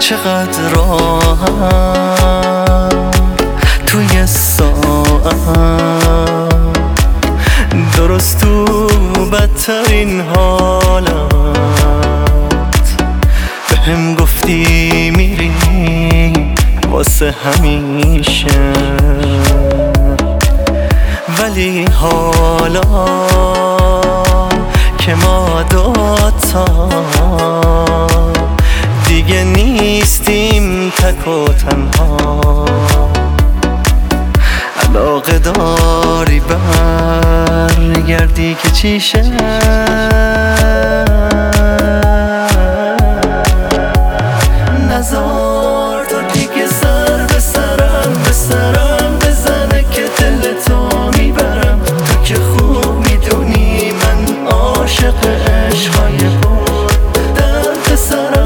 چقدر راهم توی ساعت، درست تو بدترین حالت بهم گفتی میری واسه همیشه، ولی حالا که ما دوتا دیگه نیستیم تک و تنها، علاقه داری برگردی که چیشه؟ نزار تو دیگه سر به سرم بزنه که دل تو میبرم. تو که خوب میدونی من عاشق عشقای بود درد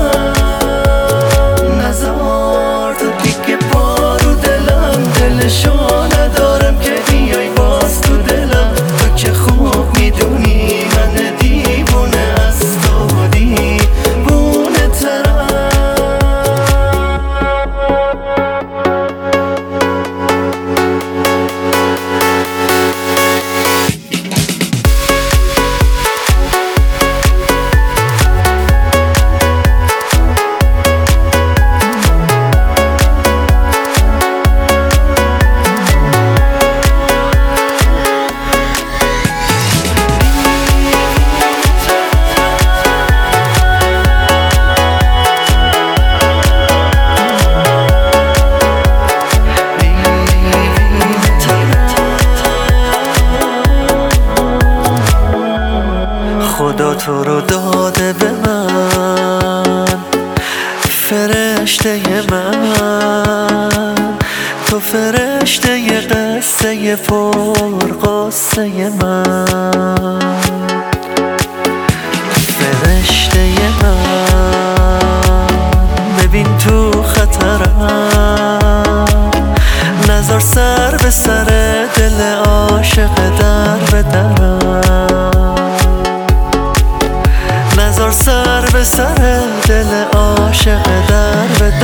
سرم. نزار تو دیگه پا رو دلم، دلشو ندارم که بیای باز تو دلم. تو که خوب میدونی من دیوونه از تو دیوونه ترم. خدا تو رو داده به من، فرشته من، تو فرشته قصه پرقصه من، فرشته من. ببین تو خطرم، نذار سر به سر دل عاشق در به درم، نذار سر به سر دل عاشق در به